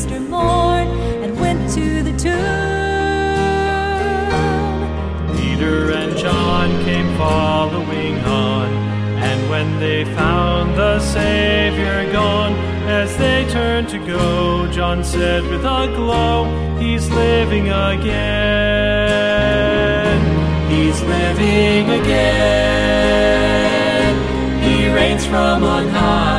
Easter morn and went to the tomb. Peter and John came following on, and when they found the Savior gone, as they turned to go, John said with a glow, "He's living again. He's living again. He reigns from on high.